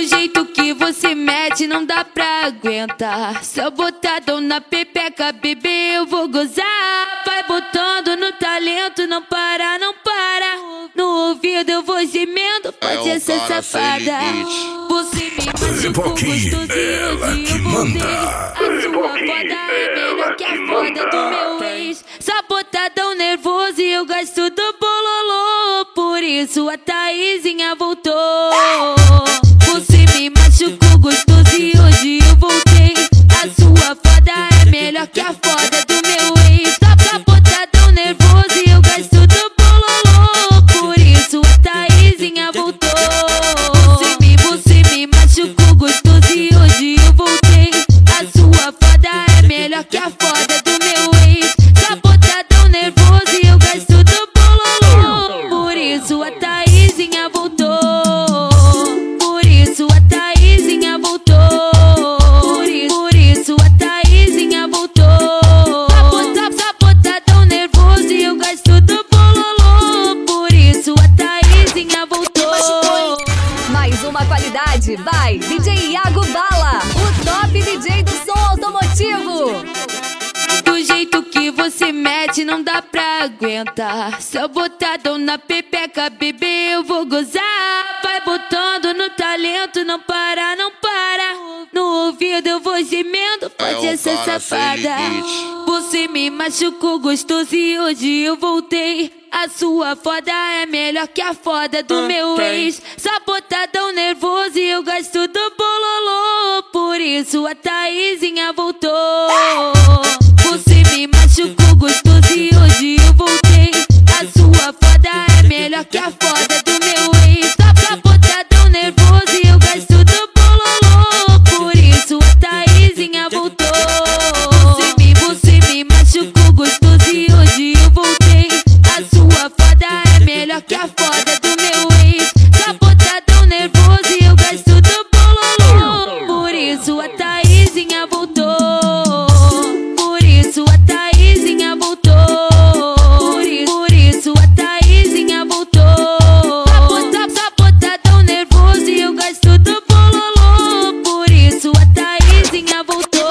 jeito que você mete não dá pra aguentar. Seu botadão na pepeca, bebê, eu vou gozar. Vai botando no talento, não para, não para. No ouvido eu vou gemendo, pode ser safada. Você me machucou gostoso e hoje eu voltei. A sua foda é melhor que a foda do meu ex. Só botadão nervoso e eu gasto do bololô. Por isso a Thaisinha voltou. Você me machucou gostoso e hoje eu voltei. A sua foda é melhor que a foda do meu ex. Só botadão nervoso e eu gasto do bololô. Por isso a Thaisinha voltou. Você me machucou gostoso e hoje eu voltei. A sua foda é melhor que a foda do meu ex. Só botadão nervoso e eu gasto do bololô. Por isso a Thaisinha voltou. Por isso a Thaisinha voltou. Por isso a Thaisinha voltou. Só botadão nervoso e eu gasto do bololô. Por isso a Thaisinha voltou. Mais uma qualidade, vai DJ Iago Bala, o top DJ do som automotivo. Do jeito que você mete não dá pra aguentar. Seu botadão na pepeca, bebê, eu vou gozar. Vai botando no talento, não para, não para. No ouvido eu vou gemendo, pode ser safada. Você me machucou gostoso e hoje eu voltei. A sua foda é melhor que a foda do meu ex. Só botadão nervoso e eu gasto do bololô. Por isso a Thaisinha voltou. Você me machucou gostoso e hoje eu voltei. A sua foda é melhor que a foda do meu ex. Só botadão nervoso e eu gasto do bololô. Por isso a Thaisinha voltou. Você me machucou gostoso e hoje eu voltei. A sua foda é melhor que a foda do meu ex. Só botadão nervoso e eu gasto do bololô. Por isso a Thaisinha voltou. Por isso a Thaisinha voltou. Por isso a Thaisinha voltou. Só botadão nervoso e eu gasto do bololô. Por isso a Thaisinha voltou.